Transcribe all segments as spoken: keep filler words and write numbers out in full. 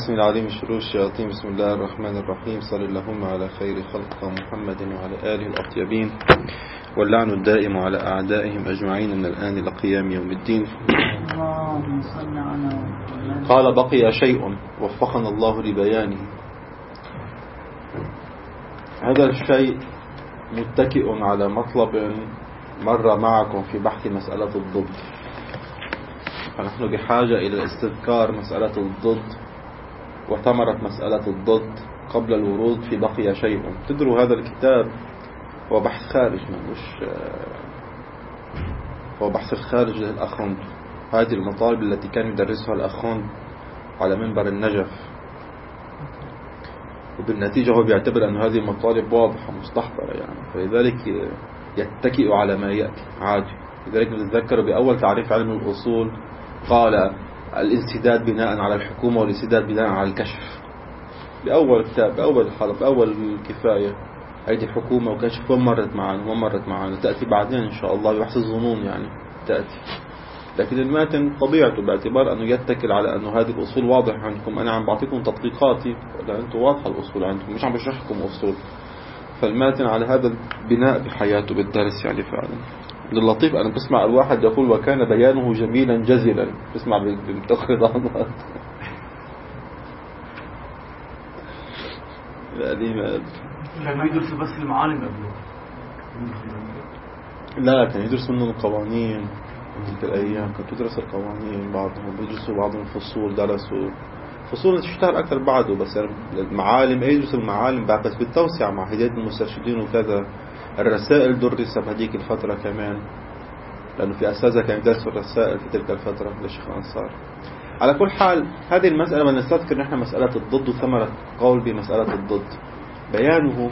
السميع العليم من شرور الشياطين. بسم الله الرحمن الرحيم. صلى اللهم على خير خلق محمد وعلى آله الأطيبين، واللعن الدائم على أعدائهم أجمعين من الآن إلى قيام يوم الدين. قال: بقي شيء وفقنا الله لبيانه. هذا الشيء متكئ على مطلب مر معكم في بحث مسألة الضد، فنحن بحاجة إلى استذكار مسألة الضد وثمرة مسألة الضد قبل الورود في بقي شيء. تدروا هذا الكتاب هو بحث خارج، مش هو بحث الخارج للأخوند. هذه المطالب التي كان يدرسها الأخوند على منبر النجف، وبالنتيجة هو بيعتبر أن هذه المطالب واضحة مستحضرة يعني، فلذلك يتكئ على ما يأتي عادي. لذلك نتذكر بأول تعريف علم الأصول قال: الانسداد بناء على الحكومة والانسداد بناء على الكشف. بأول كتاب، بأول الحلقة، بأول الكفاية، هذه حكومة وكشف ومرت معنا ومرت معنا. تأتي بعدين إن شاء الله بحث الظنون يعني تأتي. لكن الماتن طبيعته باعتبار أنه يتكل على أنه هذه الأصول واضحة عندكم. أنا عم بعطيكم تطبيقاتي ولا أنتم واضحة الأصول عندكم، مش عم بشرح لكم أصول. فالماتن على هذا البناء بحياته بالدرس يعني فعلا. من اللطيف أنا بسمع الواحد يقول: وكان بيانه جميلا جزلا. بسمع بمتخذات يعني ما كان يدرس بس المعالم قبله، لا كان يدرس منه القوانين. تلك الأيام كانت تدرس القوانين، بعضهم بيدرسوا بعض الفصول، درسوا فصول تشتهر أكثر بعده. بس يعني المعالم يدرس المعالم بعد بس بالتوسع مع هداية المسترشدين وكذا. الرسائل درس بهذيك الفترة كمان، لأنه في أساتذة كان يدرسوا الرسائل في تلك الفترة للشيخ أنصار. على كل حال هذه المسألة ما نستذكر نحن مسألة الضد وثمرة قول بمسألة الضد. بيانه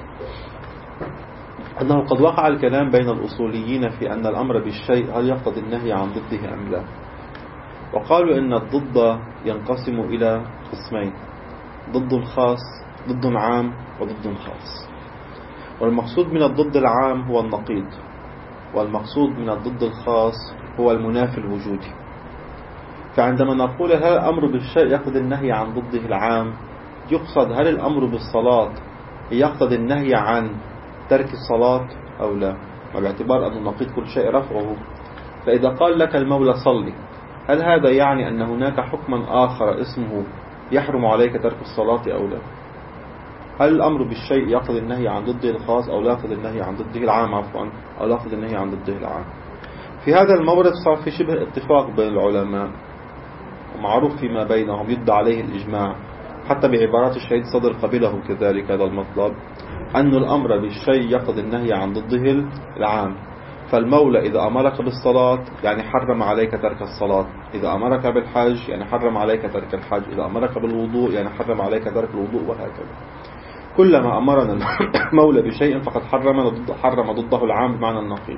أنه قد وقع الكلام بين الأصوليين في أن الأمر بالشيء هل يقتضي النهي عن ضده أم لا. وقالوا إن الضد ينقسم إلى قسمين: ضد خاص، ضد عام، وضد خاص. والمقصود من الضد العام هو النقيض، والمقصود من الضد الخاص هو المنافي الوجودي. فعندما نقول هل الأمر بالشيء يقتضي النهي عن ضده العام، يقصد هل الأمر بالصلاة يقتضي النهي عن ترك الصلاة أو لا، وباعتبار أن النقيض كل شيء رفعه. فإذا قال لك المولى صلي، هل هذا يعني أن هناك حكما آخر اسمه يحرم عليك ترك الصلاة أو لا؟ هل الأمر بالشيء يقتضي النهي عن ضده الخاص أو لا يقتضي النهي عن ضده العام عفوا أو لا يقتضي النهي عن ضده العام؟ في هذا المورد صار في شبه اتفاق بين العلماء، ومعروف فيما بينهم يدعى عليه الإجماع، حتى بعبارات الشهيد صدر قبله كذلك هذا المطلب، أن الأمر بالشيء يقتضي النهي عن ضده العام. فالمولى إذا أمرك بالصلاة يعني حرم عليك ترك الصلاة، إذا أمرك بالحج يعني حرم عليك ترك الحج، إذا أمرك بالوضوء يعني حرم عليك ترك الوضوء، وهكذا. كلما أمرنا المولى بشيء فقد حرم ضد حرم ضده العام بمعنى النقيض.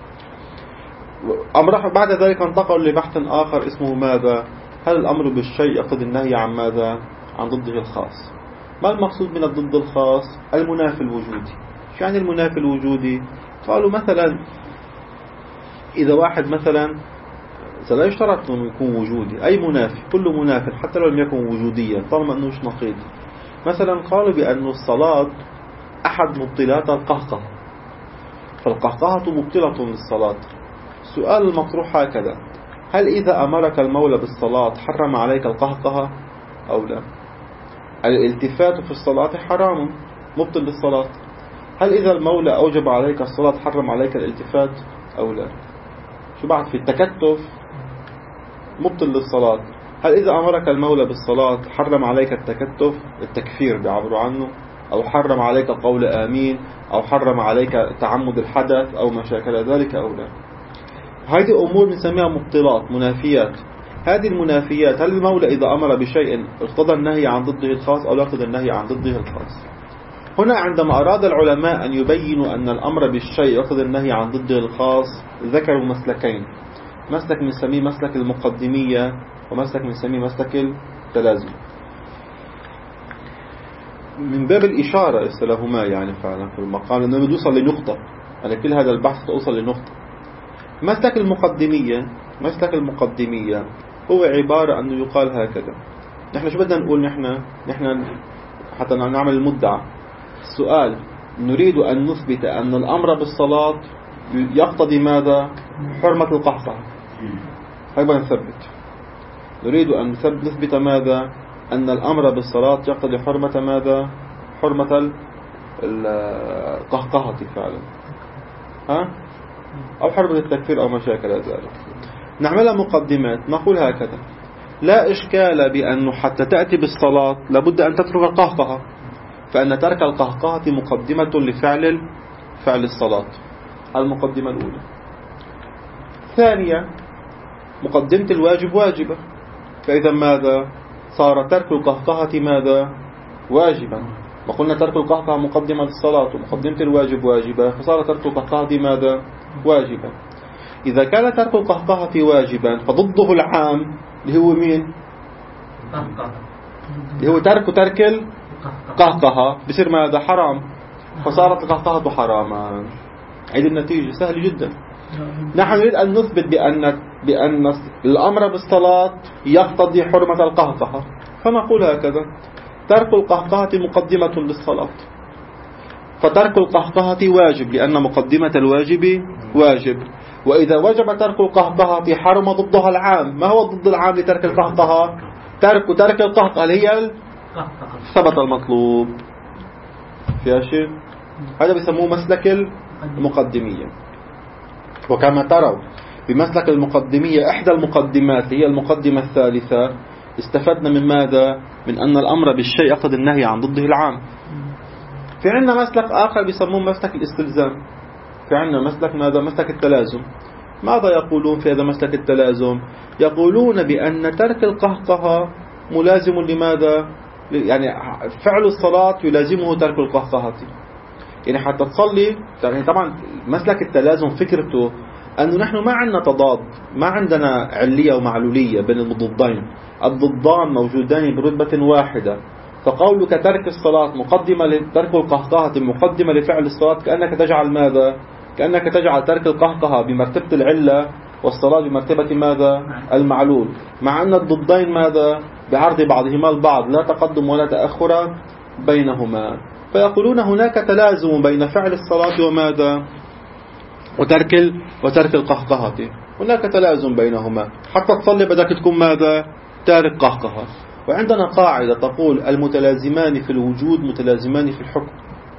أمر بعد ذلك انتقل لبحث آخر اسمه ماذا؟ هل الأمر بالشيء يقتضي النهي عن ماذا؟ عن ضده الخاص. ما المقصود من الضد الخاص؟ المنافي الوجودي. شو يعني المنافي الوجودي؟ قالوا مثلا إذا واحد مثلا لا يشترط أنه يكون وجودي، أي منافي، كل منافي حتى لو لم يكن وجوديا طالما أنه مش نقيض. مثلا قالوا بأن الصلاة أحد مبطلات القهقه، فالقهقهة مبطلة للصلاة. السؤال المطروح هكذا: هل إذا أمرك المولى بالصلاة حرم عليك القهقه أو لا؟ الالتفات في الصلاة حرام مبطل للصلاة. هل إذا المولى أوجب عليك الصلاة حرم عليك الالتفات أو لا؟ شو بعد في التكتف مبطل للصلاة. هل إذا أمرك المولى بالصلاة حرم عليك التكتف، التكفير بيعبروا عنه، أو حرم عليك قول آمين، أو حرم عليك تعمد الحدث أو ما شاكل ذلك أو لا؟ هذه أمور نسميها مبطلات، منافيات. هذه المنافيات هل المولى إذا أمر بشيء اقتضى النهي عن ضده الخاص أو لا يقتضي النهي عن ضده الخاص؟ هنا عندما أراد العلماء أن يبينوا أن الأمر بالشيء يقتضي النهي عن ضده الخاص ذكروا مسلكين: مسلك نسميه مسلك المقدمية، ومسلك نسميه مسلك التلازم. من باب الإشارة لهما يعني فعلا في المقام، لأنه يوصل لنقطة. أنا كل هذا البحث توصل لنقطة. مسلك المقدمية مسلك المقدمية هو عبارة أنه يقال هكذا: نحن شو بدنا نقول؟ نحن نحن حتى نعمل المدعى. السؤال: نريد أن نثبت أن الأمر بالصلاة يقتضي ماذا؟ حرمة القهقه. هاي بدنا نثبت. نريد أن نثبت ماذا؟ أن الأمر بالصلاة يقتضي حرمة ماذا؟ حرمة القهقهة فعلا، ها؟ أو حرمة التكفير أو مشاكل ذلك. نعملها مقدمات. نقول هكذا: لا إشكال بأنه حتى تأتي بالصلاة لابد أن تترك القهقهة، فأن ترك القهقهة مقدمة لفعل فعل الصلاة. المقدمة الأولى. ثانيا: مقدمة الواجب واجبة، فإذا ماذا؟ صار ترك القهقهة ماذا؟ واجبا. وقلنا ترك القهقهة مقدمة للصلاة ومقدمة الواجب واجبة، فصار ترك القهقهة ماذا؟ واجبا. إذا كان ترك القهقهة واجبا فضده العام اللي هو مين؟ اللي هو ترك ترك القهقهة بصير ماذا؟ حرام. فصارت القهقهة حراما. عيد النتيجة سهل جدا. نحن نريد أن نثبت بأن بأن الأمر بالصلاة يقتضي حرمة القهقهة، فنقول هكذا: ترك القهقهة مقدمة للصلاة، فترك القهقهة واجب لأن مقدمة الواجب واجب. وإذا وجب ترك القهقهة حرم ضدها العام. ما هو ضد العام لترك القهقهة؟ ترك ترك القهقهة اللي هي ثبت المطلوب. فيها شيء؟ هذا بيسموه مسلك المقدمية. وكما تروا بمسلك المقدمية إحدى المقدمات هي المقدمة الثالثة، استفدنا من ماذا؟ من أن الأمر بالشيء يقتضي النهي عن ضده العام. في عندنا مسلك آخر بيسموه مسلك الاستلزام. في عندنا مسلك ماذا؟ مسلك التلازم. ماذا يقولون في هذا مسلك التلازم؟ يقولون بأن ترك القهقهة ملازم لماذا؟ يعني فعل الصلاة يلازمه ترك القهقهة. يعني حتى تصلي، يعني طبعا مسلك التلازم فكرته أنه نحن ما عندنا تضاد، ما عندنا علية ومعلولية بين الضدين. الضدان موجودان برتبة واحدة، فقولك ترك الصلاة مقدمة لترك القهقهة مقدمة لفعل الصلاة كأنك تجعل ماذا؟ كأنك تجعل ترك القهقهة بمرتبة العلة والصلاة بمرتبة ماذا؟ المعلول، مع أن الضدين ماذا؟ بعرض بعضهما البعض، لا تقدم ولا تأخر بينهما. فيقولون هناك تلازم بين فعل الصلاة وماذا؟ وترك وترك القهقهة. هناك تلازم بينهما. حتى تصلي بدك تكون ماذا؟ تارك قهقهة. وعندنا قاعدة تقول المتلازمان في الوجود متلازمان في الحكم.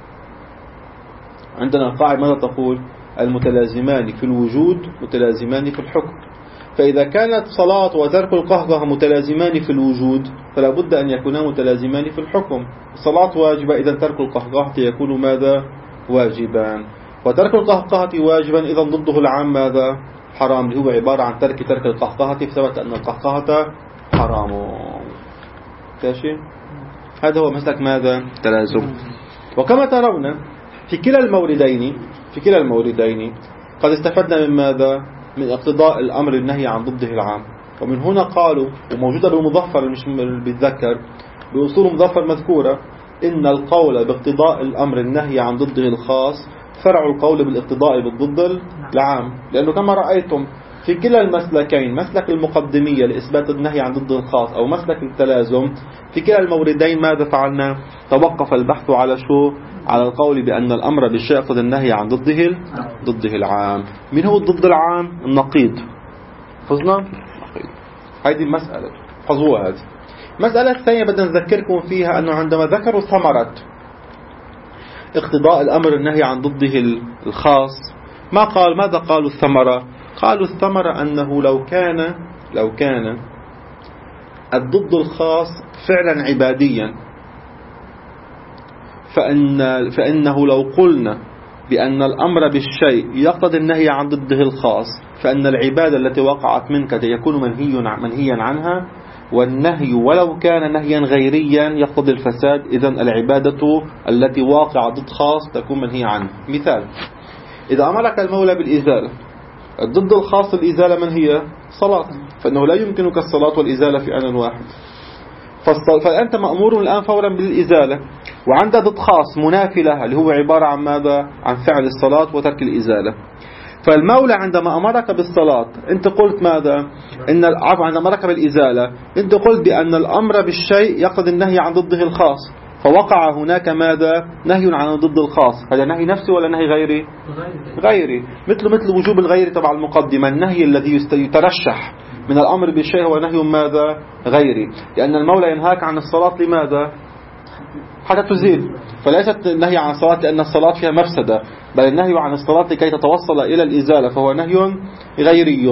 عندنا قاعدة ماذا تقول؟ المتلازمان في الوجود متلازمان في الحكم. فإذا كانت صلاة وترك القهقهة متلازمان في الوجود فلا بد أن يكونا متلازمان في الحكم. الصلاة واجبة، إذا ترك القهقهة يكون ماذا؟ واجبا. وترك القهقهة واجبا، إذا ضده العام ماذا؟ حرام، اللي هو عبارة عن ترك ترك القهقهة، فثبت أن القهقهة حرام. ماشي؟ هذا هو مسلك ماذا؟ تلازم. وكما ترون في كلا الموردين في كلا الموردين قد استفدنا من ماذا؟ من اقتضاء الأمر النهي عن ضده العام. ومن هنا قالوا، وموجودة بالمظفر مش بيتذكر، بأصول مظفر مذكورة، إن القول باقتضاء الأمر النهي عن ضده الخاص فرع القول بالاقتضاء بالضد العام. لأنه كما رأيتم في كلا المسلكين، مسلك المقدمية لإثبات النهي عن ضد الخاص أو مسلك التلازم، في كلا الموردين ماذا فعلنا؟ توقف البحث على شو؟ على القول بأن الأمر بالشيء يقتضي النهي عن ضده ضده العام. من هو الضد العام؟ النقيض. حفظنا؟ نقيض. هذه مسألة حفظوها. هذه مسألة الثانية بدنا نذكركم فيها، أنه عندما ذكروا ثمرة اقتضاء الأمر النهي عن ضده الخاص ما قال ماذا قالوا الثمرة؟ قالوا الثمرة أنه لو كان لو كان الضد الخاص فعلا عباديا، فإن فإنه لو قلنا بأن الأمر بالشيء يقتضي النهي عن ضده الخاص، فإن العبادة التي وقعت منك يكون منهي منهيا عنها، والنهي ولو كان نهيا غيريا يقتضي الفساد. إذن العبادة التي واقعة ضد خاص تكون منهي عنها. مثال: إذا أمرك المولى بالإزالة، الضد الخاص الإزالة من هي؟ صلاة، فإنه لا يمكنك الصلاة والإزالة في آن واحد، فأنت مأمور الآن فورا بالإزالة، وعند ضد خاص منافي لها اللي هو عبارة عن ماذا؟ عن فعل الصلاة وترك الإزالة. فالمولى عندما أمرك بالصلاة أنت قلت ماذا؟ إن عفوا عندما أمرك بالإزالة أنت قلت بأن الأمر بالشيء يقتضي النهي عن ضده الخاص، فوقع هناك ماذا؟ نهي عن ضد الخاص. هذا نهي نفسي ولا نهي غيري؟ غيري. مثل مثل وجوب الغير تبع المقدمة، النهي الذي يترشح من الأمر بالشيء هو نهي ماذا؟ غيري، لأن المولى ينهاك عن الصلاة لماذا؟ حتى تزيل، فليست النهي عن الصلاة لأن الصلاة فيها مفسدة، بل النهي عن الصلاة لكي تتوصل إلى الإزالة، فهو نهي غيري.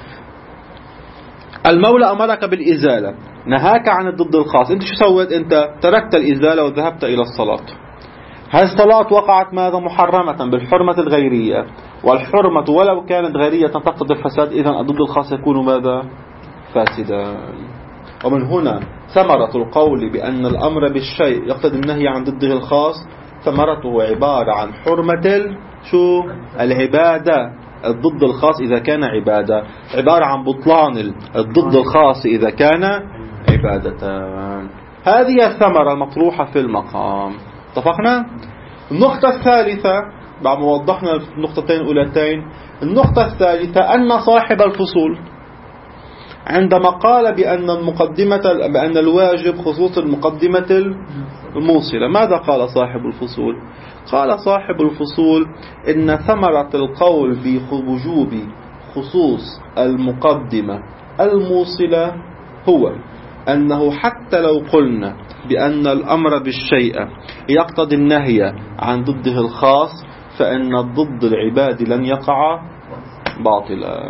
المولى أمرك بالإزالة، نهاك عن الضد الخاص، أنت شو سويت؟ أنت تركت الإزالة وذهبت إلى الصلاة. هذه الصلاة وقعت ماذا؟ محرمة بالحرمة الغيرية، والحرمة ولو كانت غيرية تقتضي الفساد، إذن الضد الخاص يكون ماذا؟ فاسدا. ومن هنا ثمرة القول بأن الأمر بالشيء يقتضي النهي عن ضده الخاص، ثمرته عبارة عن حرمة شو؟ العبادة. الضد الخاص إذا كان عبادة، عبارة عن بطلان الضد الخاص إذا كان عبادة. هذه الثمرة المطروحة في المقام. اتفقنا؟ النقطة الثالثة بعد ما وضحنا النقطتين الأولتين، النقطة الثالثة أن صاحب الفصول عندما قال بأن المقدمة بأن الواجب خصوص المقدمة الموصلة، ماذا قال صاحب الفصول؟ قال صاحب الفصول إن ثمرة القول بوجوب خصوص المقدمة الموصلة هو أنه حتى لو قلنا بأن الأمر بالشيء يقتضي النهي عن ضده الخاص، فإن الضد العبادي لن يقع باطلا،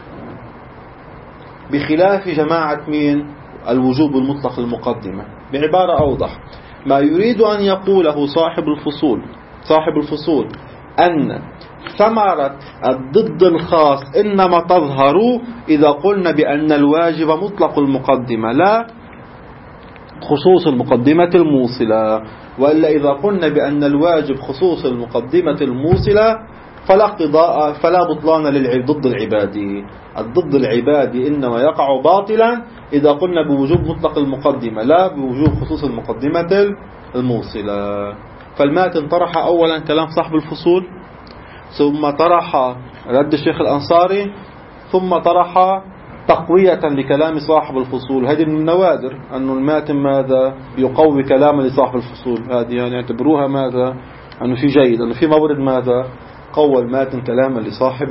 بخلاف جماعة مين؟ الوجوب المطلق المقدمة. بعبارة أوضح، ما يريد أن يقوله صاحب الفصول صاحب الفصول أن ثمرة الضد الخاص إنما تظهر إذا قلنا بأن الواجب مطلق المقدمة لا خصوص المقدمة الموصلة، وإلا إذا قلنا بأن الواجب خصوص المقدمة الموصلة فلا اقتضاء فلا بطلان للضد العبادي. الضد العبادي إنما يقع باطلا إذا قلنا بوجوب مطلق المقدمة لا بوجوب خصوص المقدمة الموصلة. فالماتن طرح أولا كلام صاحب الفصول، ثم طرح رد الشيخ الأنصاري، ثم طرح تقوية لكلام صاحب الفصول. هذه من النوادر أن الماتن ماذا يقوي كلام لصاحب الفصول، هذه يعني اعتبروها ماذا أنه في جيد، أنه في مورد ماذا قوى الماتن كلاما لصاحب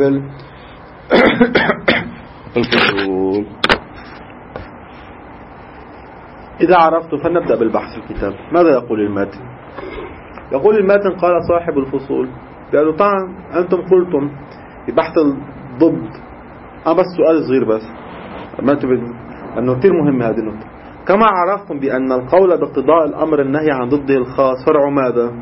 الفصول. إذا عرفت فلنبدأ بالبحث في الكتاب. ماذا يقول الماتن؟ يقول الماتن قال صاحب الفصول، قالوا طبعا أنتم قلتم في بحث الضد، أنا بس سؤال صغير بس ما تبد أنه كثير مهم هذه النقطة. كما عرفتم بأن القول باقتضاء الأمر النهي عن ضده الخاص فرع ماذا؟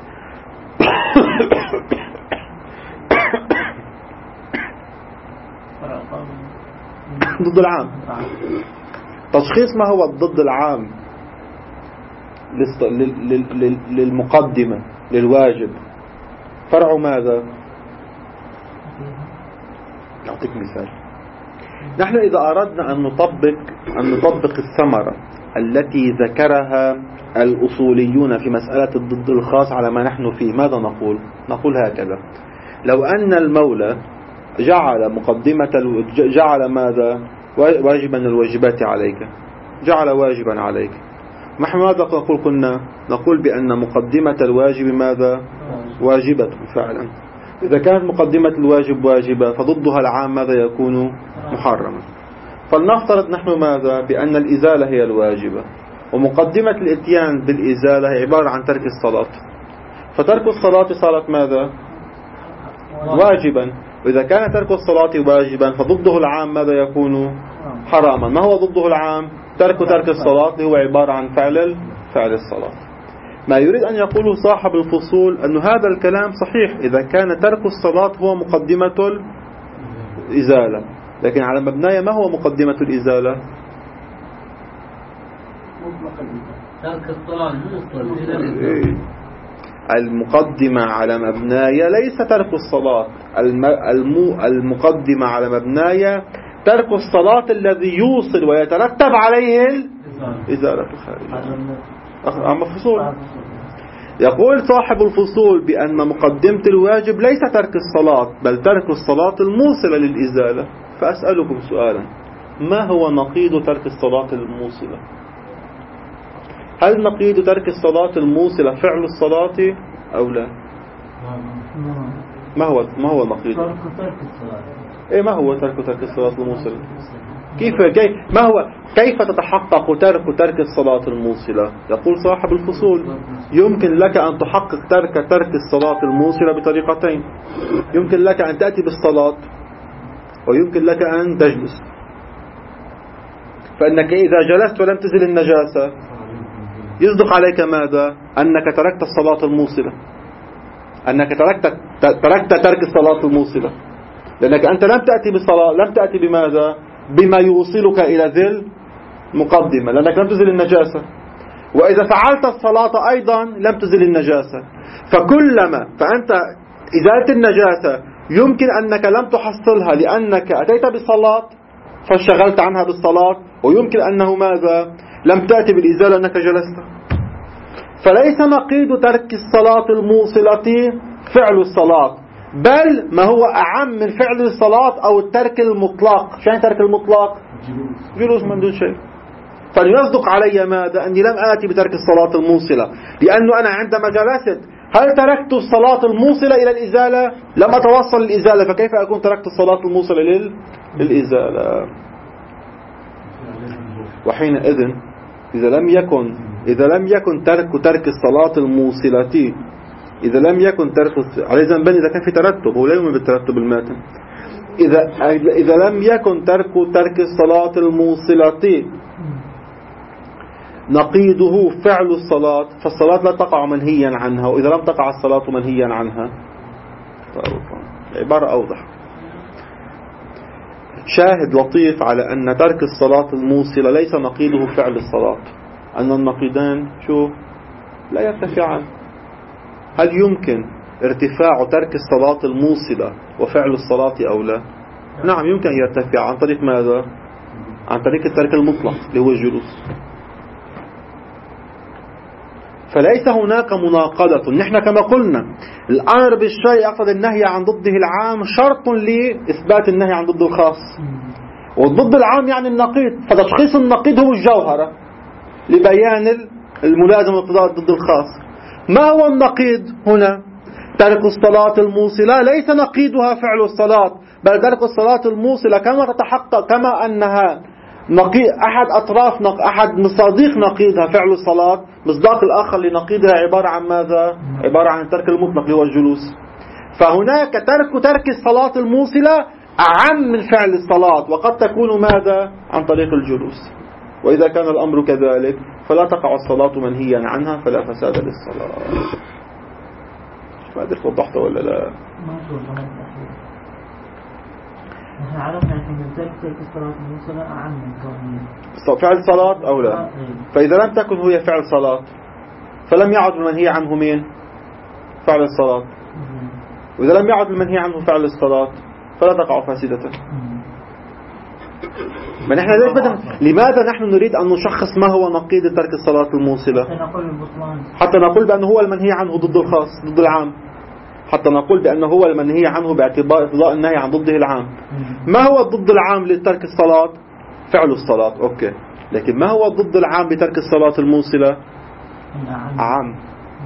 ضد العام. تشخيص ما هو الضد العام للمقدمة للواجب فرع ماذا؟ أعطيك مثال. نحن إذا أردنا أن نطبق أن نطبق الثمرة التي ذكرها الأصوليون في مسألة الضد الخاص على ما نحن فيه، ماذا نقول؟ نقول هكذا: لو أن المولى جعل مقدمة جعل ماذا واجبا الواجبات عليك، جعل واجبا عليك، نحن ماذا نقول؟ كنا نقول بأن مقدمة الواجب ماذا؟ واجبة فعلا. إذا كانت مقدمة الواجب واجبة فضدها العام ماذا يكون؟ محرما. فلنفترض نحن ماذا؟ بأن الإزالة هي الواجبة، ومقدمة الاتيان بالإزالة هي عبارة عن ترك الصلاة، فترك الصلاة صارت ماذا؟ واجبا. وإذا كان ترك الصلاة واجبا فضده العام ماذا يكون؟ حراما. ما هو ضده العام؟ ترك ترك الصلاة اللي هو عبارة عن فعل فعل الصلاة. ما يريد أن يقوله صاحب الفصول أن هذا الكلام صحيح إذا كان ترك الصلاة هو مقدمة الإزالة، لكن على مبناية ما هو مقدمة الإزالة؟ ترك الصلاة الموصل إلى الإزالة. المقدمة على مبناية ليس ترك الصلاة، المقدمة على مبناية ترك الصلاة الذي يوصل ويترتب عليه الإزالة الخارجية. أما فصول يقول صاحب الفصول بأن مقدمة الواجب ليس ترك الصلاة بل ترك الصلاة الموصلة للإزالة. فأسألكم سؤالا: ما هو نقيض ترك الصلاة الموصلة؟ هل نقيض ترك الصلاة الموصلة فعل الصلاة أو لا؟ ما هو ما هو نقيض؟ ترك ترك الصلاة. إيه ما هو ترك ترك الصلاة الموصلة؟ كيف كيف ما هو كيف تتحقق ترك ترك الصلاة الموصلة؟ يقول صاحب الفصول: يمكن لك أن تحقق ترك ترك الصلاة الموصلة بطريقتين. يمكن لك أن تأتي بالصلاة ويمكن لك أن تجلس. فإنك إذا جلست ولم تزل النجاسة يصدق عليك ماذا؟ أنك تركت الصلاة الموصلة، أنك تركت تركت ترك الصلاة الموصلة، لأنك أنت لم تأتي بالصلاة، لم تأتي بماذا؟ بما يوصلك إلى ذل مقدمة، لأنك لم تزل النجاسة. وإذا فعلت الصلاة أيضا لم تزل النجاسة. فكلما فأنت إزالة النجاسة يمكن أنك لم تحصلها لأنك أتيت بالصلاة فانشغلت عنها بالصلاة، ويمكن أنه ماذا؟ لم تأتي بالإزالة أنك جلست. فليس نقيض ترك الصلاة الموصلة فعل الصلاة، بل ما هو أعم من فعل الصلاة أو الترك المطلق. شو يعني ترك المطلق؟ جلوس من دون شيء. فليصدق علي ماذا؟ أني لم آتي بترك الصلاة الموصلة، لأنه أنا عندما جلست هل تركت الصلاة الموصلة إلى الإزالة؟ لم أتوصل للإزالة، فكيف أكون تركت الصلاة الموصلة لل... للإزالة؟ وحينئذ إذا لم يكن إذا لم يكن ترك ترك الصلاة الموصلة إذا لم يكن ترك عليه ذنبا إذا كان في ترتب، هو لا يؤمن بالترتب الماتن. إذا إذا لم يكن ترك ترك الصلاة الموصلة نقيضه فعل الصلاة، فالصلاة لا تقع منهيا عنها، وإذا لم تقع الصلاة منهيا عنها. عبارة أوضح. شاهد لطيف على أن ترك الصلاة الموصلة ليس نقيضه فعل الصلاة، أن النقيضان شو لا يرتفعان. هل يمكن ارتفاع ترك الصلاة الموصلة وفعل الصلاة أو لا؟ نعم يمكن أن يرتفع. عن طريق ماذا؟ عن طريق الترك المطلق اللي هو الجلوس. فليس هناك مناقضة. نحن كما قلنا الأمر بالشيء يقتضي النهي عن ضده العام شرط لإثبات النهي عن ضد الخاص، والضد العام يعني النقيض. فتشخيص النقيض هو الجوهرة لبيان الملازم واقتضاء ضد الخاص. ما هو النقيض هنا؟ ترك الصلاة الموصلة ليس نقيضها فعل الصلاة، بل ترك الصلاة الموصلة كما تتحقق كما أنها نقيض أحد أطراف نق... أحد مصادق نقيضها فعل الصلاة، مصداق الآخر لنقيضها عبارة عن ماذا؟ عبارة عن الترك المطلق اللي هو الجلوس. فهناك ترك ترك الصلاة الموصلة أعم من فعل الصلاة، وقد تكون ماذا؟ عن طريق الجلوس. وإذا كان الأمر كذلك فلا تقع الصلاة منهيا عنها، فلا فساد للصلاة. ما أدري وضحت ولا لا؟ ما نحن عرفنا أن ترك الصلاة الموصلة أعم من كونه فعل صلاة أو لا. فإذا لم تكن هي فعل صلاة فلم يعد المنهي عنه مين؟ فعل الصلاة. وإذا لم يعد المنهي عنه فعل الصلاة فلا تقع فاسدة. ما نحن ليش بدنا لماذا نحن نريد أن نشخص ما هو نقيض ترك الصلاة الموصلة؟ حتى نقول البطلان، حتى نقول بأنه هو المنهي عنه ضد الخاص ضد العام، حتى نقول بأنه هو المنهي عنه باعتبار اقتضاء النهي عن ضده العام. ما هو الضد العام لترك الصلاة؟ فعل الصلاة. أوكي، لكن ما هو الضد العام بترك الصلاة الموصلة؟ عام.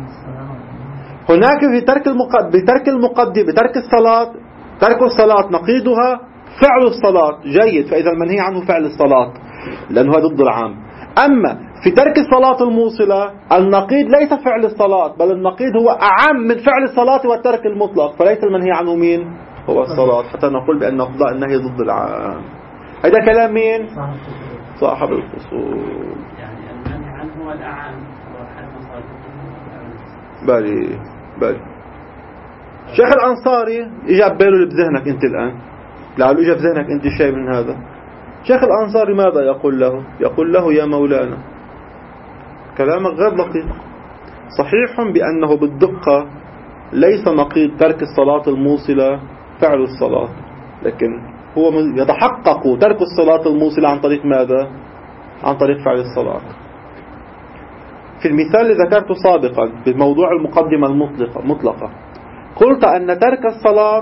هناك في ترك المقدم بترك المقدم بترك الصلاة ترك الصلاة نقيضها فعل الصلاة. جيد، فإذا المنهي عنه فعل الصلاة لأنه هذا ضد العام. أما في ترك الصلاة الموصلة النقيض ليس فعل الصلاة، بل النقيض هو أعم من فعل الصلاة والترك المطلق، فليس المنهي عنه مين؟ هو الصلاة، حتى نقول بأن قضاء النهي ضد العام. هذا كلام مين؟ صاحب الفصول. يعني المنهي عنه هو الأعم. بالي بالي شيخ الأنصاري إجا بباله بذهنك أنت الآن، لعله إجا بذهنك أنت شيء من هذا. شيخ الأنصاري ماذا يقول له؟ يقول له: يا مولانا، كلامك غير دقيق. صحيح بأنه بالدقة ليس نقيض ترك الصلاة الموصلة فعل الصلاة، لكن هو يتحقق ترك الصلاة الموصلة عن طريق ماذا؟ عن طريق فعل الصلاة. في المثال اللي ذكرته سابقا بموضوع المقدمة المطلقة مطلقة قلت أن ترك الصلاة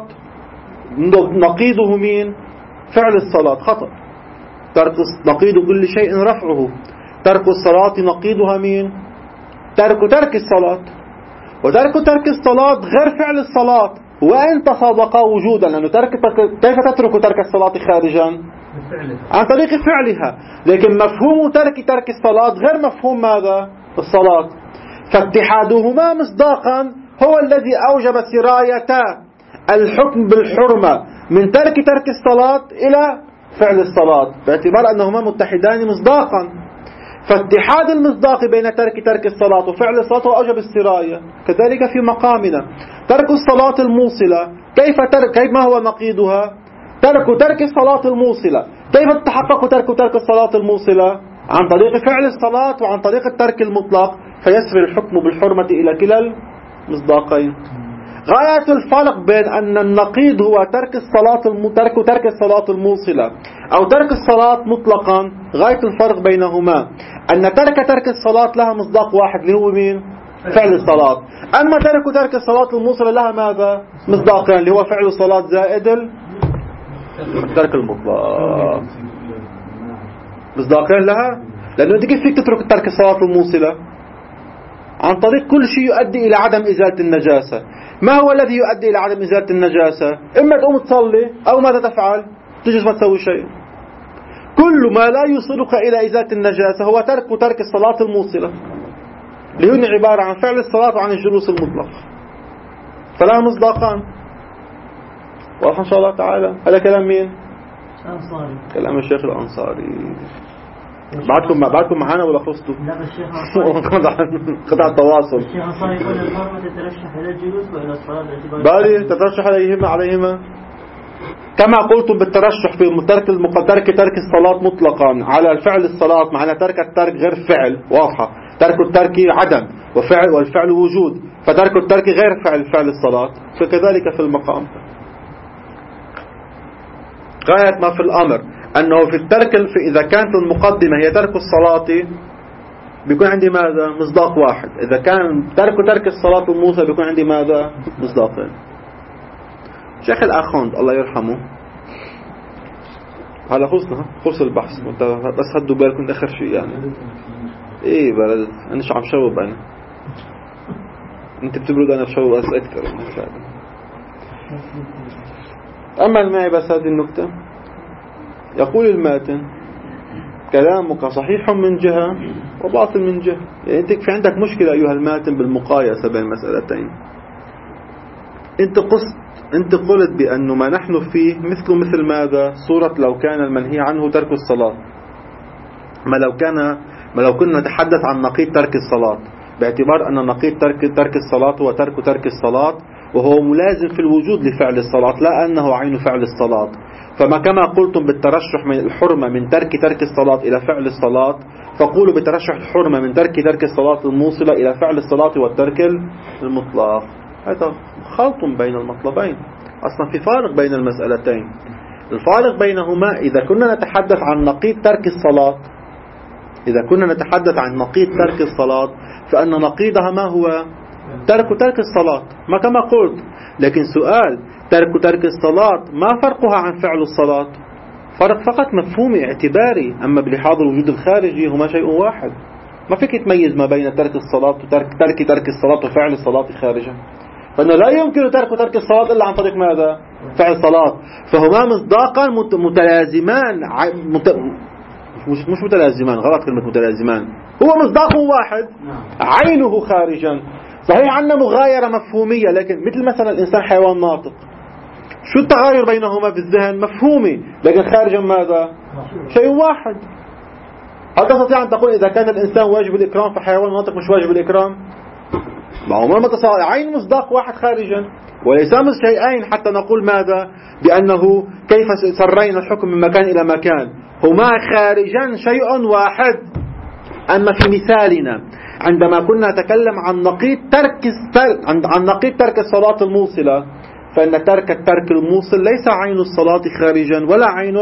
نقيضه مين؟ فعل الصلاة. خطأ. ترك نقيض كل شيء رفعه. ترك الصلاة نقيضها مين؟ ترك ترك الصلاة. وترك ترك الصلاة غير فعل الصلاة وإن تصادقا وجودا، لأنه ترك كيف تترك ترك الصلاة خارجا؟ عن طريق فعلها. لكن مفهوم ترك ترك الصلاة غير مفهوم ماذا؟ الصلاة. فاتحادهما مصداقا هو الذي أوجب سراية الحكم بالحرمة من ترك ترك الصلاة إلى فعل الصلاة، باعتبار أنهما متحدان مصداقا. فاتحاد المصداق بين ترك ترك الصلاة وفعل الصلاة هو أوجب السراية. كذلك في مقامنا ترك الصلاة الموصلة، كيف ترك كيف ما هو نقيضها؟ ترك ترك الصلاة الموصلة. كيف تتحقق ترك ترك الصلاة الموصلة؟ عن طريق فعل الصلاة وعن طريق الترك المطلق، فيسري الحكم بالحرمة إلى كلا المصداقين. غاية الفرق بين أن النقيض هو ترك الصلاة الم... ترك ترك الصلاة الموصلة أو ترك الصلاة مطلقا، غاية الفرق بينهما أن ترك ترك الصلاة لها مصداق واحد اللي هو مين؟ فعل الصلاة. أما ترك ترك الصلاة الموصلة لها ماذا؟ مصداقين اللي هو فعل الصلاة زائد ترك المطلق. مصداقين لها، لأنه أنت كيف فيك تترك ترك الصلاة الموصلة؟ عن طريق كل شيء يؤدي إلى عدم إزالة النجاسة. ما هو الذي يؤدي إلى عدم إزالة النجاسة؟ إما تقوم تصلي أو ماذا تفعل؟ تجلس ما تسوي شيء. كل ما لا يوصلك إلى إزالة النجاسة هو ترك ترك الصلاة الموصلة، اللي هو عبارة عن فعل الصلاة وعن الجلوس المطلق. فلا مصداقان. واضح إن شاء الله تعالى. هذا كلام مين؟ أنصاري. كلام الشيخ الأنصاري. بعدكم بعدكم معانا ولا خلصتوا؟ لا الشيخ أنصاري قطع التواصل. الشيخ أنصاري يقول الحرمة تترشح إلى الجلوس وإلى الصلاة باعتبار بالي تترشح عليهما عليهما كما قلتم بالترشح في ترك ترك ترك الصلاة مطلقا على فعل الصلاة، معنى ترك الترك غير فعل واضحة. ترك الترك عدم وفعل والفعل وجود، فترك الترك غير فعل فعل الصلاة. فكذلك في المقام. غاية ما في الأمر أنه في الترك في إذا كانت المقدمة هي ترك الصلاة بيكون عندي ماذا؟ مصداق واحد. إذا كان ترك ترك الصلاة الموصى بيكون عندي ماذا؟ مصداقين. شيخ الأخوند الله يرحمه هلا خلصنا خلص البحث، بس هدوا بالكم آخر شيء يعني. إيه بلد أنا شو عم شوب أنا، أنت بتبرد أنا بشوب بس أكثر. أما معي بس هذه النكتة. يقول الماتن كلامك صحيح من جهة وباطل من جهة. يعني أنت في عندك مشكلة أيها الماتن بالمقايسة بين المسألتين. أنت قصت أنت قلت بأنه ما نحن فيه مثل مثل ماذا؟ صورة لو كان المنهي عنه ترك الصلاة. ما لو كان ما لو كنا نتحدث عن نقيض ترك الصلاة، باعتبار أن نقيض ترك ترك الصلاة هو ترك ترك الصلاة، وهو ملازم في الوجود لفعل الصلاة لا أنه عين فعل الصلاة. فما كما قلتم بالترشح من الحرمة من ترك ترك الصلاة إلى فعل الصلاة، فقولوا بترشح الحرمة من ترك ترك الصلاة الموصلة إلى فعل الصلاة والترك المطلق. هذا خلط بين المطلبين. أصلا في فارق بين المسألتين. الفارق بينهما إذا كنا نتحدث عن نقيض ترك الصلاة، إذا كنا نتحدث عن نقيض ترك الصلاة فأن نقيضها ما هو؟ ترك ترك الصلاة ما كما قلت. لكن سؤال ترك ترك الصلاة ما فرقها عن فعل الصلاة؟ فرق فقط مفهومي اعتباري، أما بلحاظ الوجود الخارجي هما شيء واحد. ما فيك تميز ما بين ترك الصلاة وترك ترك ترك الصلاة وفعل الصلاة خارجا. فإنه لا يمكن ترك ترك الصلاة إلا عن طريق ماذا؟ فعل الصلاة. فهما مصداقا متلازمان مت... مش مش متلازمان، غلط كلمة متلازمان. هو مصداق واحد عينه خارجا. صحيح عندنا مغايرة مفهومية، لكن مثل مثلا الإنسان حيوان ناطق، شو التغاير بينهما في الذهن؟ مفهومي، لكن خارجا ماذا؟ شيء واحد. هل تستطيع أن تقول إذا كان الإنسان واجب الإكرام فحيوان ناطق مش واجب الإكرام؟ ما عمر ما تصور. عين مصداق واحد خارجا وليس شيئين حتى نقول ماذا؟ بأنه كيف سرينا الحكم من مكان إلى مكان. هما خارجا شيء واحد. أما في مثالنا عندما كنا نتكلم عن نقيض ترك عن نقيض ترك الصلاة الموصلة، فإن ترك الترك الموصل ليس عين الصلاة خارجا ولا عين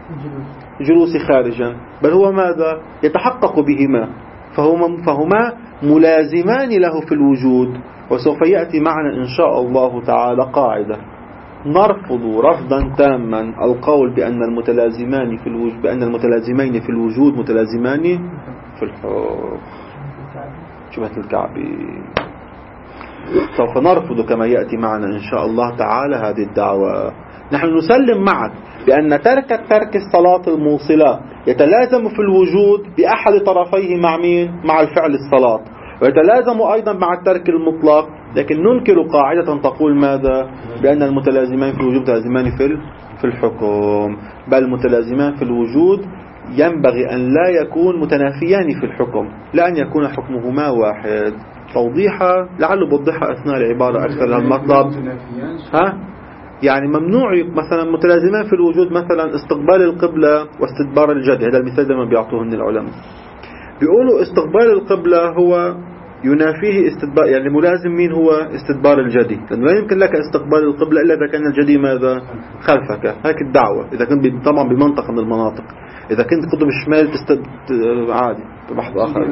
الجلوس خارجا، بل هو ماذا؟ يتحقق بهما. فهما, فهما ملازمان له في الوجود. وسوف يأتي معنا إن شاء الله تعالى قاعدة نرفض رفضا تاما القول بأن المتلازمان في الوجود بأن المتلازمين في الوجود متلازمان في الحكم. شبهة الكعبي. سوف نرفض كما يأتي معنا إن شاء الله تعالى هذه الدعوة. نحن نسلم معك بأن ترك ترك الصلاة الموصلة يتلازم في الوجود بأحد طرفيه مع مين؟ مع الفعل الصلاة، ويتلازم أيضا مع الترك المطلق، لكن ننكر قاعدة تقول ماذا؟ بأن المتلازمان في الوجود متلازمان في في الحكم، بل متلازمان في الوجود ينبغي أن لا يكون متنافيان في الحكم، لا أن يكون حكمهما واحد. توضيحها لعله بوضحها أثناء العبارة أكثر للمطلب. ها؟ يعني ممنوع مثلا متلازمان في الوجود مثلا استقبال القبلة واستدبار الجدي. هذا المثال دائما بيعطوه من العلماء، بيقولوا استقبال القبلة هو ينافيه استدبار، يعني ملازم مين هو؟ استدبار الجدي، لأنه لا يمكن لك استقبال القبلة إلا إذا كان الجدي ماذا؟ خلفك. هيك الدعوة إذا كنت طبعا بمنطقة من المناطق. إذا كنت قطب الشمال تستد عادي بحث آخر.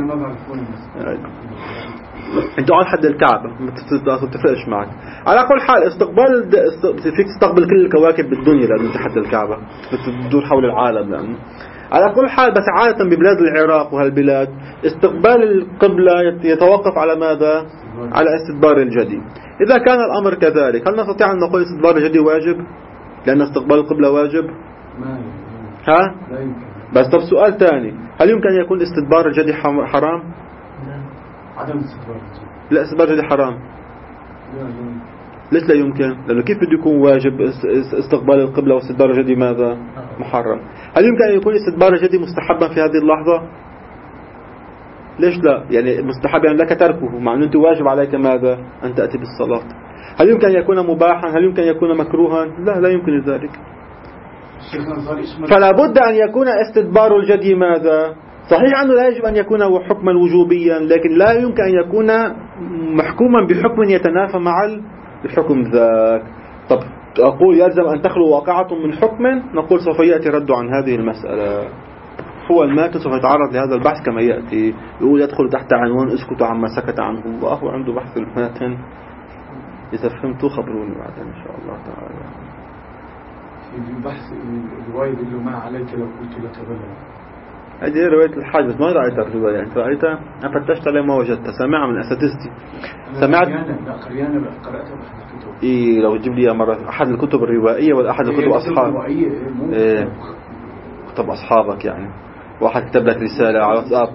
انت على حد الكعبة ما تتفقش معك. على كل حال استقبال فيك تستقبل كل الكواكب بالدنيا لأنه انت حد الكعبة بتدور حول العالم. لأنه على كل حال بس عادة ببلاد العراق وهالبلاد استقبال القبلة يتوقف على ماذا؟ على استدبار الجدي. إذا كان الأمر كذلك هل نستطيع أن نقول استدبار الجدي واجب لأن استقبال القبلة واجب؟ ها؟ بس طب سؤال ثاني، هل يمكن أن يكون استدبار الجدي حرام؟ عدم استدبار الجدي. لا استدبار الجدي حرام. ليش لا يمكن؟ لأنه كيف بده يكون واجب استقبال القبلة واستدبار الجدي ماذا؟ محرم. هل يمكن أن يكون استدبار الجدي مستحبا في هذه اللحظة؟ ليش لا؟ يعني مستحب يعني لك تركه مع أنه أنت واجب عليك ماذا؟ أن تأتي بالصلاة. هل يمكن أن يكون مباحا؟ هل يمكن أن يكون مكروها؟ لا لا يمكن ذلك. فلا بد أن يكون استدبار الجدي ماذا؟ صحيح أنه لا يجب أن يكون حكما وجوبيا، لكن لا يمكن أن يكون محكوما بحكم يتنافى مع الحكم ذاك. طب أقول يلزم أن تخلو واقعة من حكم، نقول سوف يأتي رد عن هذه المسألة. هو الماتن سوف يتعرض لهذا البحث كما يأتي، يقول يدخل تحت عنوان اسكتوا عما سكت عنه الله، وعنده بحث الماتن. إذا فهمتوا خبروني بعد إن شاء الله تعالى. في بحث الرواية اللي ما عليك لو قلت لك بلا، هذه رواية الحاج، بس ما رأيت الرواية. أنت رأيتها؟ أنا فتشت عليها ما وجدتها، سامعها من أساتذتي. سمعت؟ لا قريانة قرأتها بأحد الكتب. إيه لو تجيب لي مرة أحد الكتب الروائية ولا أحد الكتب أصحاب. إيه كتب أصحابك يعني. واحد كتب لك رسالة على واتساب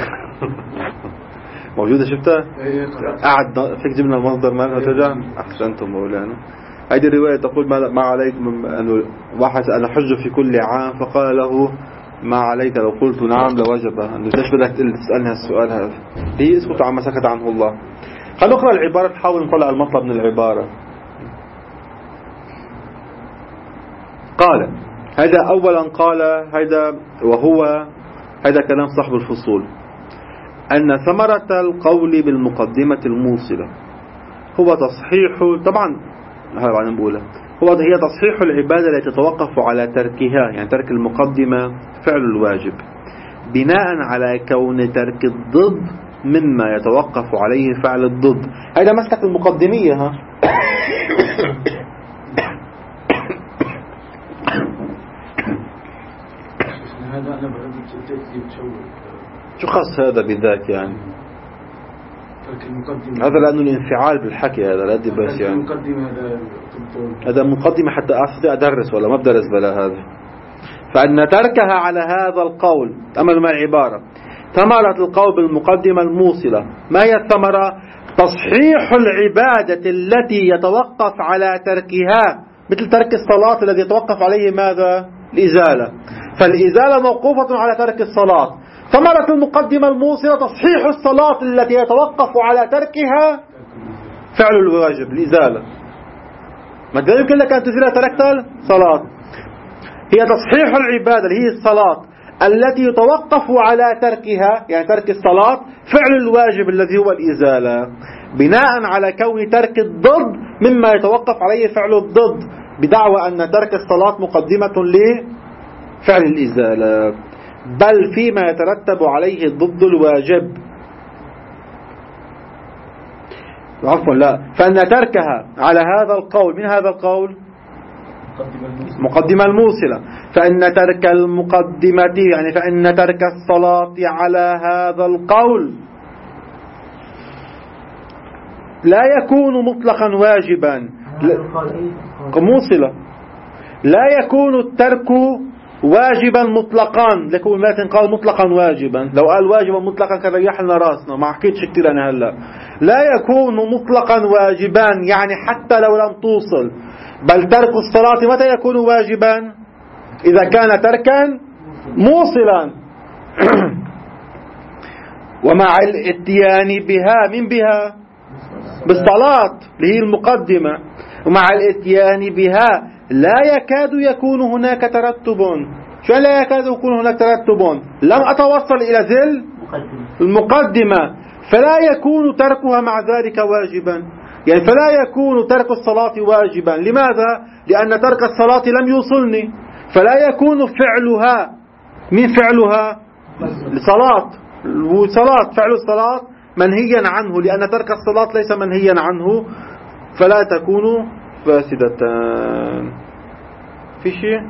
موجودة شفتها؟ قاعد فيك جبنا المصدر مالها ترجع. أحسنتم مولانا. هذه الرواية تقول ما عليك أنه واحد سأل حج في كل عام فقال له ما عليك لو قلت نعم لوجب. أنه ليش بدك تسألني السؤال هذا؟ هي اسكت عما سكت عنه الله. خلينا نقرأ العبارة نحاول نطلع المطلب من العبارة. قال هذا أولا قال هذا وهو هذا كلام صاحب الفصول أن ثمرة القول بالمقدمة الموصلة هو تصحيح، طبعا هذا بعدين بقوله، هو هي تصحيح العبادة التي تتوقف على تركها، يعني ترك المقدمة فعل الواجب، بناء على كون ترك الضد مما يتوقف عليه فعل الضد. هذا مسكة المقدمية. ها هذا أنا بعد تشوه شو خاص هذا بالذات يعني؟ هذا لأنه الانفعال بالحكي هذا لا دي بس يعني هذا مقدمة حتى أستطيع أدرس ولا ما بدرس بلا هذا. فأن تركها على هذا القول أمل ما العبارة ثمرة القول بالمقدمة الموصلة. ما هي الثمرة؟ تصحيح العبادة التي يتوقف على تركها، مثل ترك الصلاة الذي يتوقف عليه ماذا؟ الإزالة. فالإزالة موقوفة على ترك الصلاة. ثمرة المقدمة الموصلة تصحيح الصلاة التي يتوقف على تركها فعل الواجب الإزالة. ما يمكن لك أن تزيل تركت الصلاة. هي تصحيح العبادة اللي هي الصلاة التي يتوقف على تركها، يعني ترك الصلاة فعل الواجب الذي هو الإزالة، بناء على كون ترك الضد مما يتوقف عليه فعل الضد، بدعوى أن ترك الصلاة مقدمة لفعل الإزالة، بل فيما يترتب عليه ضد الواجب. عفوا لا فإن تركها على هذا القول. من هذا القول؟ مقدمة الموصلة. فإن ترك المقدمة يعني فإن ترك الصلاة على هذا القول لا يكون مطلقا واجبا. موصلة لا يكون الترك واجبا مطلقا. لكن ما قال مطلقا واجبا. لو قال واجبا مطلقا كان ريح لنا راسنا. ما حكيتش كتير أنا هلا. لا يكون مطلقا واجبا يعني حتى لو لم توصل. بل ترك الصلاة متى يكون واجبا؟ إذا كان تركا موصلا. ومع الاتيان بها من بها بالصلاة اللي هي المقدمة. ومع الاتيان بها لا يكاد يكون هناك ترتب. شو لا يكاد يكون هناك ترتب؟ لم أتوصل إلى ذل المقدمة فلا يكون تركها مع ذلك واجبا. يعني فلا يكون ترك الصلاة واجبا. لماذا؟ لأن ترك الصلاة لم يوصلني. فلا يكون فعلها من فعلها الصلاة وصلاة فعل الصلاة منهيا عنه. لأن ترك الصلاة ليس منهيا عنه فلا تكون فاسدتان. في شيء؟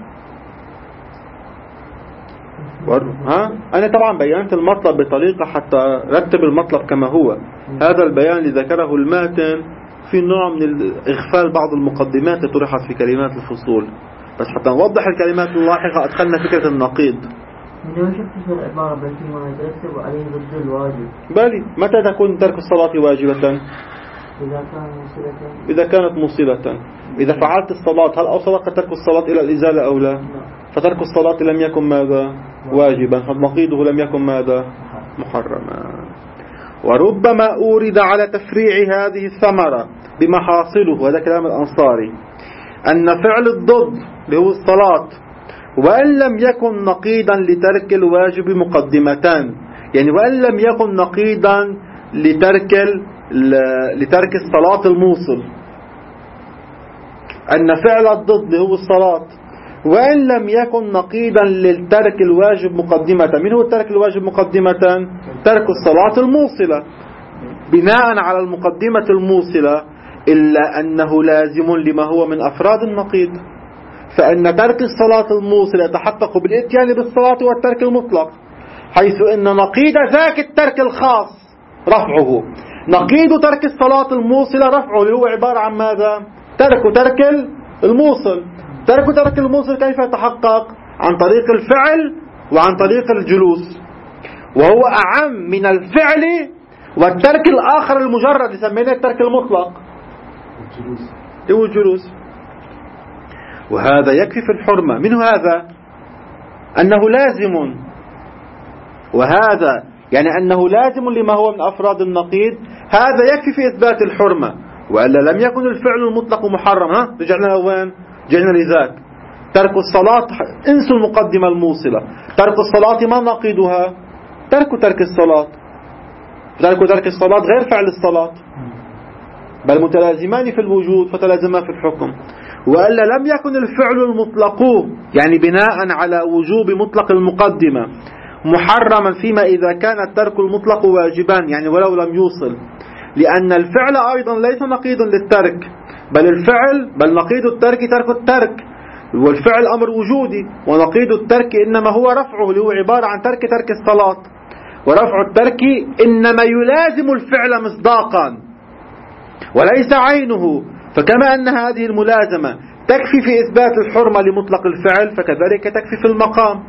ها؟ أنا طبعا بيانت المطلب بطريقة حتى رتب المطلب كما هو. هذا البيان اللي ذكره الماتن في نوع من إغفال بعض المقدمات التي طرحت في كلمات الفصول. بس حتى نوضح الكلمات اللاحقة أدخلنا فكرة النقيض. لو شفت في العبارة بل فيما يترتب عليه ضد الواجب. بالي متى تكون ترك الصلاة واجبة؟ إذا كان موصلة. إذا كانت موصلة. إذا فعلت الصلاة هل أوصلك ترك الصلاة إلى الإزالة أو لا؟ فترك الصلاة لم يكن ماذا؟ واجبا. فنقيضه لم يكن ماذا؟ محرما. وربما أورد على تفريع هذه الثمرة بمحاصله وهذا كلام الأنصاري أن فعل الضد اللي هو الصلاة وإن لم يكن نقيضا لترك الواجب مقدمتان. يعني وإن لم يكن نقيضا لترك لترك الصلاة الموصل أن فعل الضد اللي هو الصلاة وإن لم يكن نقيضا للترك الواجب مقدمة. من هو الترك الواجب مقدمة؟ ترك الصلاة الموصلة بناء على المقدمة الموصلة إلا أنه لازم لما هو من أفراد النقيض. فإن ترك الصلاة الموصلة يتحقق بالإتيان بالصلاة والترك المطلق حيث أن نقيض ذاك الترك الخاص رفعه. نقيض ترك الصلاة الموصلة رفعه اللي هو عبارة عن ماذا؟ ترك ترك الموصل. ترك ترك الموصل كيف يتحقق؟ عن طريق الفعل وعن طريق الجلوس وهو أعم من الفعل والترك الآخر المجرد يسمينه الترك المطلق هو الجلوس. وهذا يكفي في الحرمة. منه هذا أنه لازم وهذا يعني أنه لازم لما هو من أفراد النقيض. هذا يكفي في إثبات الحرمة. وإلا لم يكن الفعل المطلق محرم. ها رجعنا وين؟ جئنا لذاك ترك الصلاة. انسوا المقدمة الموصلة. ترك الصلاة ما نقيضها؟ ترك ترك الصلاة. ترك ترك الصلاة غير فعل الصلاة بل متلازمان في الوجود فتلازمان في الحكم. وإلا لم يكن الفعل المطلق يعني بناء على وجوب مطلق المقدمة محرما فيما إذا كان الترك المطلق واجبا يعني ولو لم يوصل. لأن الفعل أيضا ليس نقيض للترك بل الفعل بل نقيض الترك ترك الترك. والفعل أمر وجودي ونقيض الترك إنما هو رفعه اللي هو عبارة عن ترك ترك الصلاة. ورفع الترك إنما يلازم الفعل مصداقا وليس عينه. فكما أن هذه الملازمة تكفي في إثبات الحرمة لمطلق الفعل فكذلك تكفي في المقام.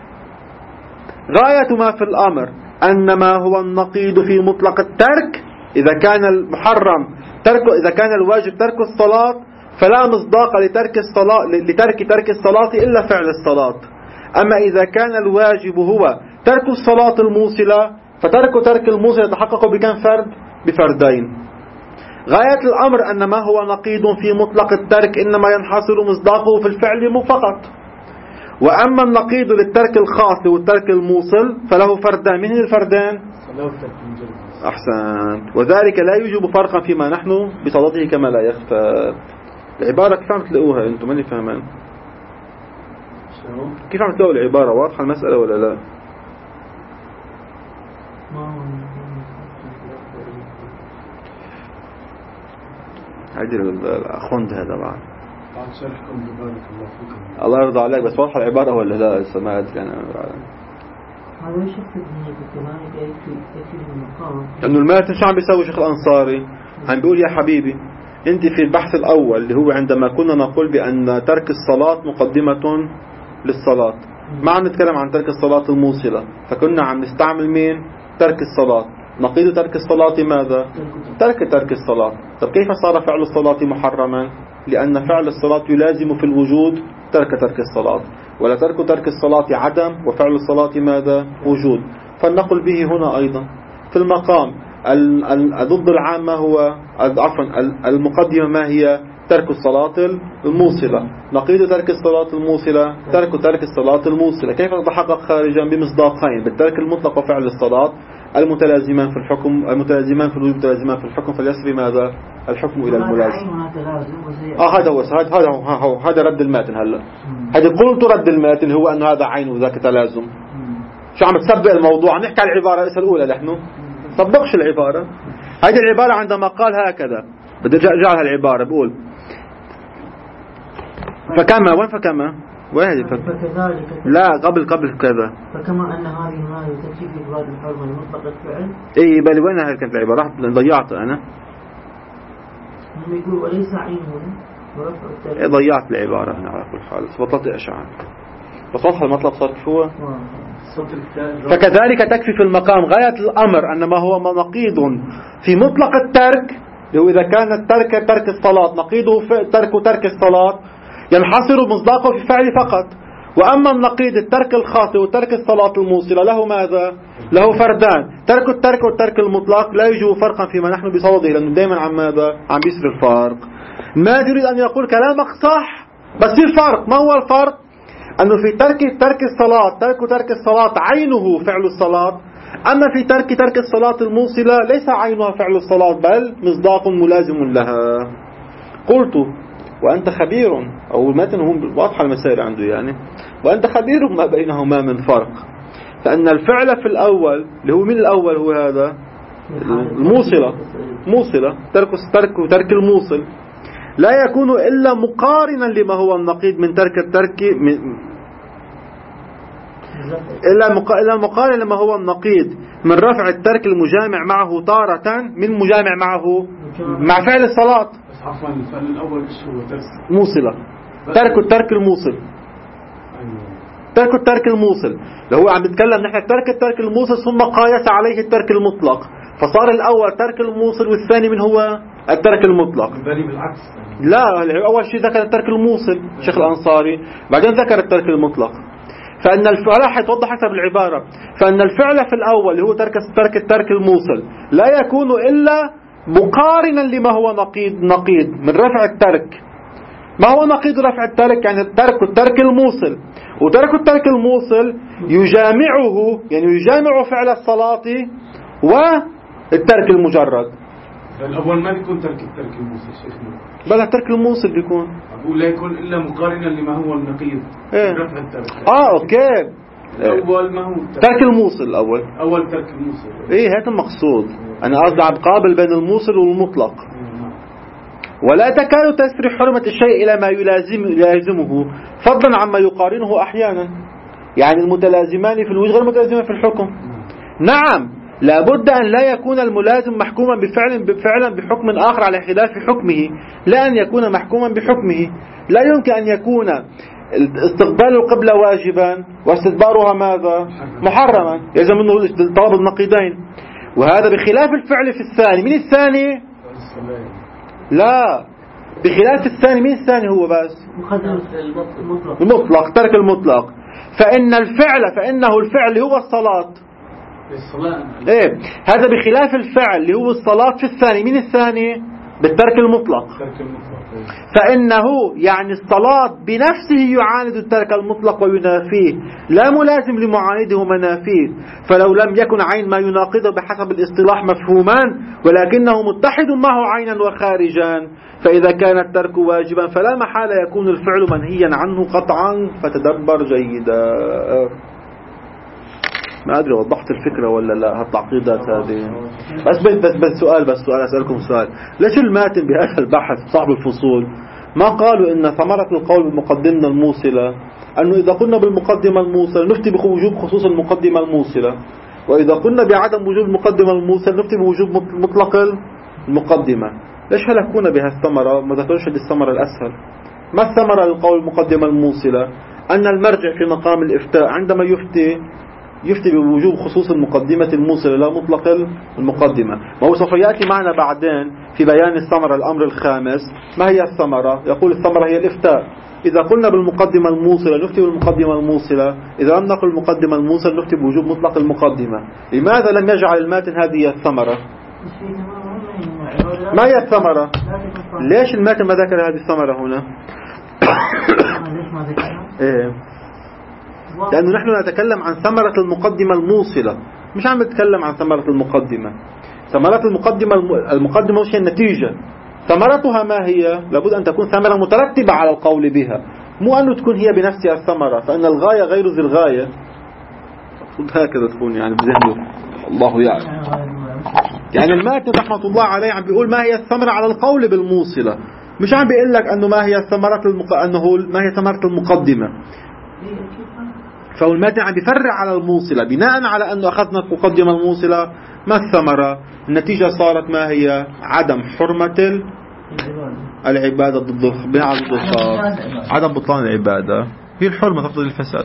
غاية ما في الأمر أن ما هو النقيض في مطلق الترك إذا كان المحرم ترك إذا كان الواجب ترك الصلاة فلا مصداق لترك الصلاة لترك ترك الصلاة إلا فعل الصلاة. أما إذا كان الواجب هو ترك الصلاة الموصلة فترك ترك الموصلة يتحقق بكم فرد؟ بفردين. غاية الأمر أن ما هو نقيض في مطلق الترك إنما ينحصر مصداقه في الفعل فقط. وأما النقيض للترك الخاص والترك الموصل فله فردان. من الفردان؟ أحسنت. وذلك لا يوجب فرقا فيما نحن بصلاته كما لا يخفى. العبارة كيف عم تلاقوها أنتم؟ ماني فاهمان كيف عم تلاقوا العبارة؟ واضحة المسألة ولا لا؟ هيدي الأخوند هذا بعد بعد شرحكم ببارك الله فيكم. الله يرضى عليك، بس واضحة العبارة ولا لا؟ لسه ما أدري أنا. هذا ايش يقصد هنا بكذلك يكفي يكفي المقام؟ لأنه الماتن شو عم بيسوي شيخ الأنصاري؟ عم بيقول يا حبيبي أنت في البحث الأول اللي هو عندما كنا نقول بأن ترك الصلاة مقدمة للصلاة، ما عم نتكلم عن ترك الصلاة الموصلة، فكنا عم نستعمل مين؟ ترك الصلاة. نقيد ترك الصلاة ماذا؟ ترك ترك الصلاة. طب كيف صار فعل الصلاة محرما؟ لأن فعل الصلاة يلازم في الوجود ترك ترك الصلاة، ولا ترك ترك الصلاة عدم وفعل الصلاة ماذا؟ وجود. فلنقل به هنا أيضا في المقام الضد العام ما هو؟ عفوا المقدمة ما هي؟ ترك الصلاة الموصلة. نقيد ترك الصلاة الموصلة ترك ترك الصلاة الموصلة. كيف تتحقق خارجا؟ بمصداقين، بالترك المطلق وفعل الصلاة المتلازمان في الحكم، المتلازمان في الوجود متلازمان في الحكم، فليسري ماذا؟ الحكم إلى الملازم. آه هذا هو هذا هو هذا رد الماتن. هلا هذا قلت رد الماتن هو أن هذا عين وذاك تلازم. شو عم تسبق الموضوع؟ عم نحكي على العبارة الأولى نحن طبقش العبارة. هذه العبارة عندما قال هكذا بدي أرجع لها العبارة بقول فكما وين فكما وين هذه فك... لا قبل قبل كذا فكما أن هذه الآية تكفي في إثبات الحرمة المطلقة الفعل. إيه بالي وين هذه كانت العبارة؟ ضيعت أنا. يقول وليس عينه ورفع الترك. إيه ضيعت العبارة أنا على كل حال، بطلت أشعر بس واضح المطلب صار شو. فكذلك تكفي في المقام غاية الأمر أن ما هو نقيض في مطلق الترك، لو إذا كان الترك ترك الصلاة نقيضه في ترك ترك الصلاة ينحصر مصداقه في الفعل فقط. وأما النقيض الترك الخاص وترك الصلاة الموصلة له ماذا؟ له فردان. ترك الترك والترك المطلق لا يوجد فرقا فيما نحن بصوده، لأنه دائما عن ماذا؟ عم بيصير الفرق. ما يريد أن يقول كلامك صح بس في فرق. ما هو الفرق؟ أنه في ترك ترك الصلاة ترك ترك الصلاة عينه فعل الصلاة، أما في ترك ترك الصلاة الموصلة ليس عينها فعل الصلاة بل مصداق ملازم لها. قلت وأنت خبير، أو المتن هم واضحة المسائل عنده يعني، وأنت خبير ما بينهما من فرق. فأن الفعل في الأول اللي هو من الأول هو هذا الموصلة موصلة ترك ترك ترك الموصل لا يكون إلا مقارنا لما هو النقيض من ترك الترك من إلا مقارنا لما هو النقيض من رفع الترك المجامع معه تارة من مجامع معه مع فعل الصلاة. عفوا الفعل الأول إيش هو؟ ترك موصلة. ترك الترك الموصل. ترك الترك الموصل لو هو عم يتكلم نحن ترك الترك الموصل ثم قايس عليه الترك المطلق، فصار الأول ترك الموصل والثاني من هو الترك المطلق. بالعكس لا، أول شيء ذكر الترك الموصل شيخ الأنصاري، بعدين ذكر الترك المطلق. فإن الفعل حيتوضح حسب العبارة. فإن الفعل في الأول اللي هو ترك ترك الترك الموصل لا يكون إلا مقارنا لما هو نقيض نقيض من رفع الترك. ما هو نقيض رفع الترك؟ يعني الترك الترك الموصل، وترك الترك الموصل يجامعه يعني يجامع فعل الصلاة والترك المجرد. الأول ما بيكون ترك الترك الموصل شيخنا، بل الترك الموصل بيكون أقول لا يكون إلا مقارنا لما هو النقيض إيه؟ رفع الترك. آه أوكي. الأول ما هو الترك. ترك الموصل الأول أول ترك الموصل. إيه هذا المقصود. أنا قصدي عم قابل بين الموصل والمطلق. ولا تكاد تسري حرمة الشيء إلى ما يلازم يلازمه فضلا عما يقارنه أحيانا. يعني المتلازمان في الوجه غير المتلازمان في الحكم. نعم لابد أن لا يكون الملازم محكوما بفعل بفعلا بحكم آخر على خلاف حكمه، لا أن يكون محكوما بحكمه. لا يمكن أن يكون استقبال القبلة واجبا واستدبارها ماذا؟ محرما، يلزم منه طلب النقيضين. وهذا بخلاف الفعل في الثاني. من الثاني؟ لا بخلاف الثاني. من الثاني هو بس المطلق المطلق ترك المطلق. فإن الفعل فإنه الفعل هو الصلاة. إيه هذا بخلاف الفعل اللي هو الصلاة في الثاني. من الثاني؟ بالترك المطلق. فإنه يعني الصلاة بنفسه يعاند الترك المطلق وينافيه، لا ملازم لمعانده ومنافيه. فلو لم يكن عين ما يناقضه بحسب الاصطلاح مفهومان ولكنه متحد معه عينا وخارجا، فإذا كان الترك واجبا فلا محالة يكون الفعل منهيا عنه قطعا. فتدبر جيدا. ما أدري وضحت الفكرة ولا لا هالتعقيدات هذه. بس بس بس سؤال بس سؤال أسألكم سؤال، ليش الماتن بهذا البحث صاحب الفصول ما قالوا إن ثمرة القول بالمقدمة الموصلة أنه إذا قلنا بالمقدمة الموصلة نفتي بوجوب خصوص المقدمة الموصلة، وإذا قلنا بعدم وجوب المقدمة الموصلة نفتي بوجوب مطلق المقدمة. ليش هلكونا بهالثمرة ما ذكرش الثمرة الأسهل؟ ما الثمرة للقول المقدمة الموصلة؟ أن المرجع في مقام الإفتاء عندما يفتي يفتي بوجوب خصوص المقدمة الموصلة لا مطلق المقدمة. ما هو سوف يأتي معنا بعدين في بيان الثمرة الأمر الخامس. ما هي الثمرة؟ يقول الثمرة هي الإفتاء. إذا قلنا بالمقدمة الموصلة نفتي بالمقدمة الموصلة، إذا لم نقل المقدمة الموصلة نفتي بوجوب مطلق المقدمة. لماذا لم يجعل الماتن هذه الثمرة؟ ما هي الثمرة؟ ليش الماتن ما ذكر هذه الثمرة هنا؟ إيه؟ لأنه نحن نتكلم عن ثمرة المقدمة الموصلة، مش عم نتكلم عن ثمرة المقدمة. ثمرة المقدمة المقدمة وش هي النتيجة؟ ثمرتها ما هي؟ لابد أن تكون ثمرة مترتبة على القول بها، مو أنه تكون هي بنفسها الثمرة، فإن الغاية غير ذي الغاية. هكذا تكون يعني بذهنه الله يعلم. يعني الماتن رحمة الله عليه عم بيقول ما هي الثمرة على القول بالموصلة، مش عم بيقول لك أنه ما هي ثمرة المق... أنه ما هي ثمرة المقدمة. فهو الماتن عم بيفرع على الموصلة بناء على أنه أخذنا المقدمة الموصلة. ما الثمرة؟ النتيجة صارت ما هي؟ عدم حرمة العبادة ضد الخاص، عدم بطلان العبادة هي الحرمة تقتضي الفساد.